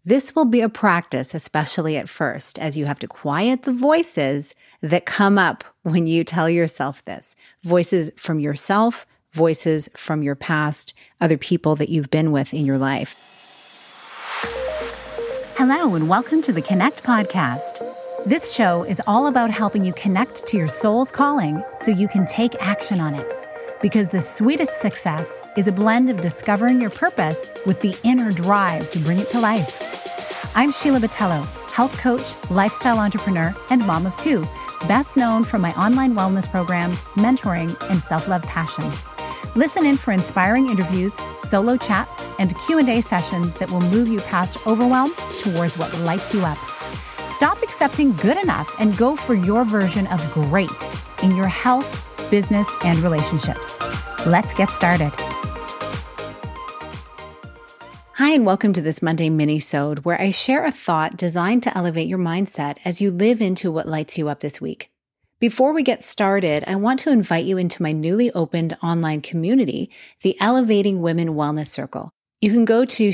This will be a practice, especially at first, as you have to quiet the voices that come up when you tell yourself this. Voices from yourself, voices from your past, other people that you've been with in your life. Hello, and welcome to the Connect Podcast. This show is all about helping you connect to your soul's calling so you can take action on it. Because the sweetest success is a blend of discovering your purpose with the inner drive to bring it to life. I'm Sheila Botelho, health coach, lifestyle entrepreneur, and mom of two, best known for my online wellness programs, mentoring, and self-love passion. Listen in for inspiring interviews, solo chats, and Q&A sessions that will move you past overwhelm towards what lights you up. Stop accepting good enough and go for your version of great in your health, business, and relationships. Let's get started. Hi, and welcome to this Monday mini-sode where I share a thought designed to elevate your mindset as you live into what lights you up this week. Before we get started, I want to invite you into my newly opened online community, the Elevating Women Wellness Circle. You can go to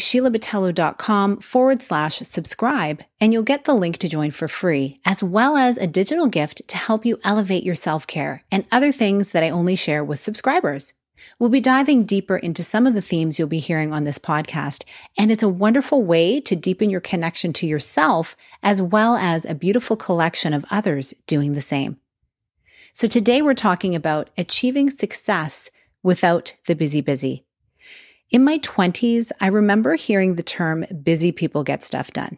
sheilabotelho.com/subscribe, and you'll get the link to join for free, as well as a digital gift to help you elevate your self-care and other things that I only share with subscribers. We'll be diving deeper into some of the themes you'll be hearing on this podcast, and it's a wonderful way to deepen your connection to yourself, as well as a beautiful collection of others doing the same. So today we're talking about achieving success without the busy. In my 20s, I remember hearing the term busy people get stuff done.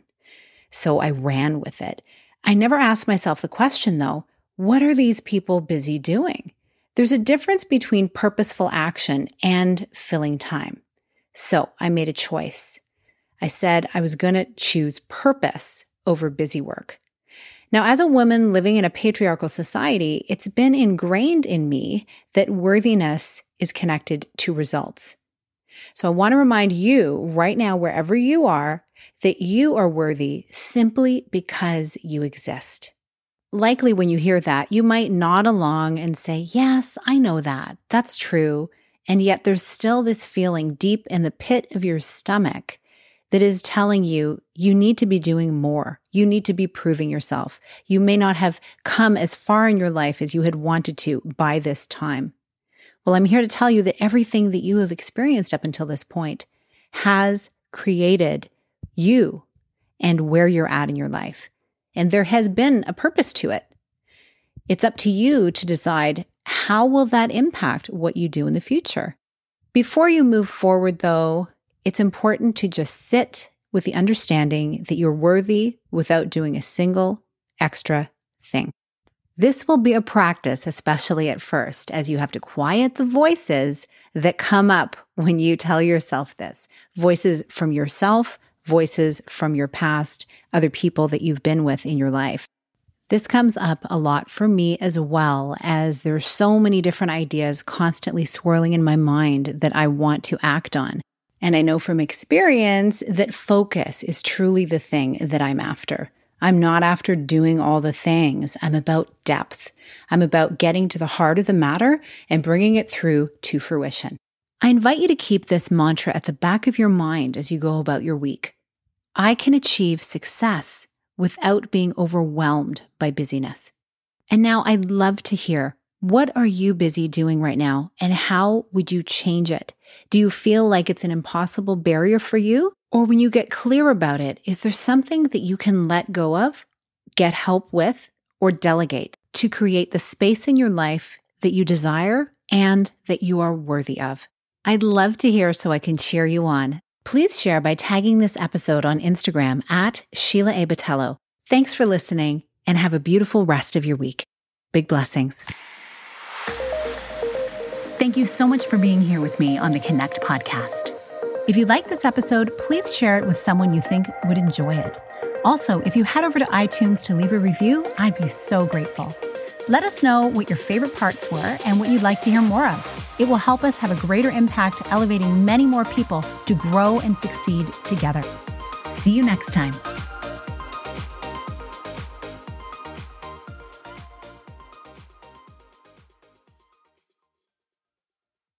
So I ran with it. I never asked myself the question though, what are these people busy doing? There's a difference between purposeful action and filling time. So I made a choice. I said I was going to choose purpose over busy work. Now, as a woman living in a patriarchal society, it's been ingrained in me that worthiness is connected to results. So I want to remind you right now, wherever you are, that you are worthy simply because you exist. Likely when you hear that, you might nod along and say, yes, I know that. That's true. And yet there's still this feeling deep in the pit of your stomach that is telling you, you need to be doing more. You need to be proving yourself. You may not have come as far in your life as you had wanted to by this time. Well, I'm here to tell you that everything that you have experienced up until this point has created you and where you're at in your life. And there has been a purpose to it. It's up to you to decide how will that impact what you do in the future. Before you move forward, though, it's important to just sit with the understanding that you're worthy without doing a single extra thing. This will be a practice, especially at first, as you have to quiet the voices that come up when you tell yourself this. Voices from yourself, voices from your past, other people that you've been with in your life. This comes up a lot for me as well, as there's so many different ideas constantly swirling in my mind that I want to act on. And I know from experience that focus is truly the thing that I'm after. I'm not after doing all the things. I'm about depth. I'm about getting to the heart of the matter and bringing it through to fruition. I invite you to keep this mantra at the back of your mind as you go about your week. I can achieve success without being overwhelmed by busyness. And now I'd love to hear, what are you busy doing right now and how would you change it? Do you feel like it's an impossible barrier for you? Or when you get clear about it, is there something that you can let go of, get help with, or delegate to create the space in your life that you desire and that you are worthy of? I'd love to hear so I can cheer you on. Please share by tagging this episode on Instagram at Sheila A. Botelho. Thanks for listening and have a beautiful rest of your week. Big blessings. Thank you so much for being here with me on the Connect Podcast. If you like this episode, please share it with someone you think would enjoy it. Also, if you head over to iTunes to leave a review, I'd be so grateful. Let us know what your favorite parts were and what you'd like to hear more of. It will help us have a greater impact, elevating many more people to grow and succeed together. See you next time.